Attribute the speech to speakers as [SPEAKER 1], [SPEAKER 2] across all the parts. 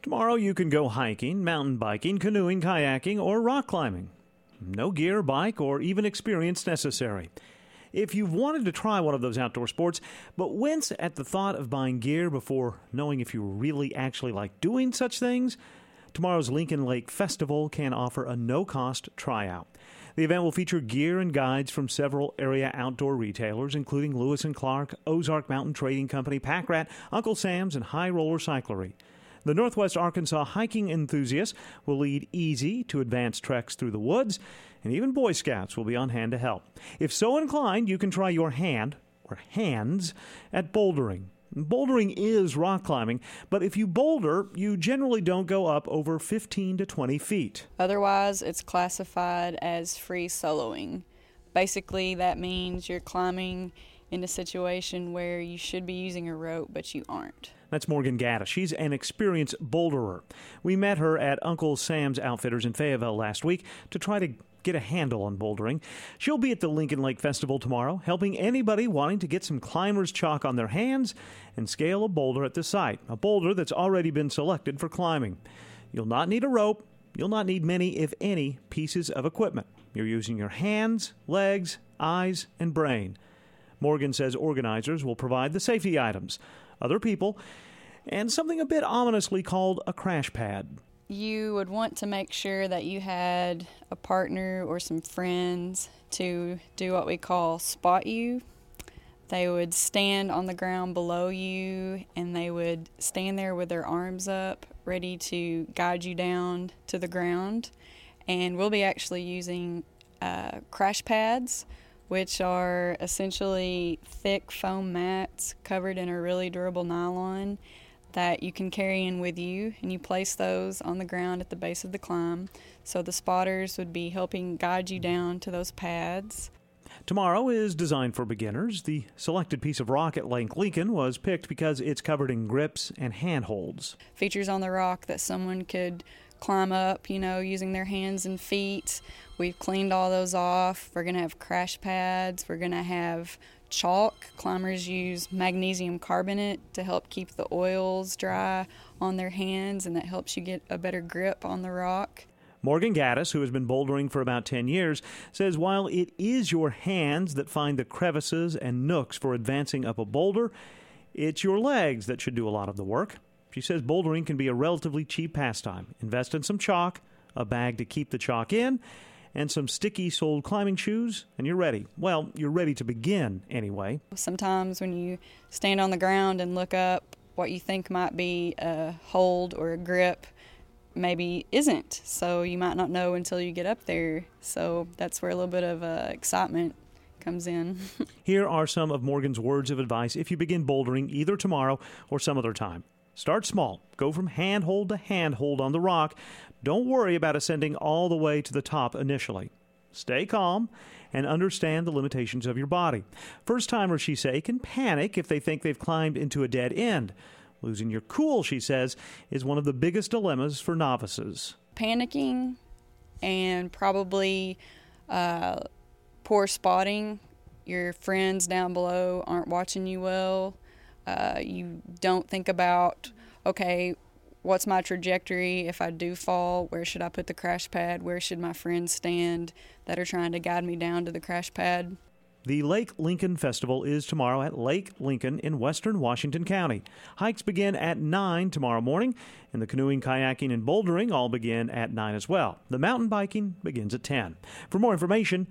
[SPEAKER 1] Tomorrow you can go hiking, mountain biking, canoeing, kayaking, or rock climbing. No gear, bike, or even experience necessary. If you've wanted to try one of those outdoor sports, but wince at the thought of buying gear before knowing if you really actually like doing such things, tomorrow's Lincoln Lake Festival can offer a no-cost tryout. The event will feature gear and guides from several area outdoor retailers, including Lewis & Clark, Ozark Mountain Trading Company, Pack Rat, Uncle Sam's, and High Roller Cyclery. The Northwest Arkansas hiking enthusiasts will lead easy to advanced treks through the woods, and even Boy Scouts will be on hand to help. If so inclined, you can try your hand, or hands, at bouldering. Bouldering is rock climbing, but if you boulder, you generally don't go up over 15 to 20 feet.
[SPEAKER 2] Otherwise, it's classified as free soloing. Basically, that means you're climbing in a situation where you should be using a rope, but you aren't.
[SPEAKER 1] That's Morgan Gaddis. She's an experienced boulderer. We met her at Uncle Sam's Outfitters in Fayetteville last week to try to get a handle on bouldering. She'll be at the Lincoln Lake Festival tomorrow, helping anybody wanting to get some climber's chalk on their hands and scale a boulder at the site, a boulder that's already been selected for climbing. You'll not need a rope. You'll not need many, if any, pieces of equipment. You're using your hands, legs, eyes, and brain. Morgan says organizers will provide the safety items, other people, and something a bit ominously called a crash pad.
[SPEAKER 2] You would want to make sure that you had a partner or some friends to do what we call spot you. They would stand on the ground below you, and they would stand there with their arms up, ready to guide you down to the ground. And we'll be actually using crash pads, which are essentially thick foam mats covered in a really durable nylon that you can carry in with you, and you place those on the ground at the base of the climb. So the spotters would be helping guide you down to those pads.
[SPEAKER 1] Tomorrow is designed for beginners. The selected piece of rock at Lake Lincoln was picked because it's covered in grips and handholds.
[SPEAKER 2] Features on the rock that someone could climb up, using their hands and feet. We've cleaned all those off. We're going to have crash pads. We're going to have chalk. Climbers use magnesium carbonate to help keep the oils dry on their hands, and that helps you get a better grip on the rock.
[SPEAKER 1] Morgan Gaddis, who has been bouldering for about 10 years, says while it is your hands that find the crevices and nooks for advancing up a boulder, it's your legs that should do a lot of the work. She says bouldering can be a relatively cheap pastime. Invest in some chalk, a bag to keep the chalk in, and some sticky-soled climbing shoes, and you're ready. Well, you're ready to begin anyway.
[SPEAKER 2] Sometimes when you stand on the ground and look up, what you think might be a hold or a grip maybe isn't. So you might not know until you get up there. So that's where a little bit of excitement comes in.
[SPEAKER 1] Here are some of Morgan's words of advice if you begin bouldering either tomorrow or some other time. Start small. Go from handhold to handhold on the rock. Don't worry about ascending all the way to the top initially. Stay calm and understand the limitations of your body. First-timers, she says, can panic if they think they've climbed into a dead end. Losing your cool, she says, is one of the biggest dilemmas for novices.
[SPEAKER 2] Panicking and probably poor spotting. Your friends down below aren't watching you well. You don't think about, okay, what's my trajectory if I do fall? Where should I put the crash pad? Where should my friends stand that are trying to guide me down to the crash pad?
[SPEAKER 1] The Lake Lincoln Festival is tomorrow at Lake Lincoln in western Washington County. Hikes begin at 9 tomorrow morning, and the canoeing, kayaking, and bouldering all begin at 9 as well. The mountain biking begins at 10. For more information,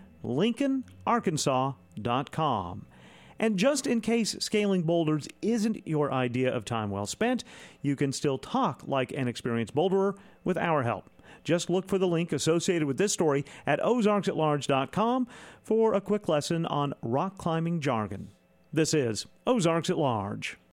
[SPEAKER 1] LincolnArkansas.com. And just in case scaling boulders isn't your idea of time well spent, you can still talk like an experienced boulderer with our help. Just look for the link associated with this story at ozarksatlarge.com for a quick lesson on rock climbing jargon. This is Ozarks at Large.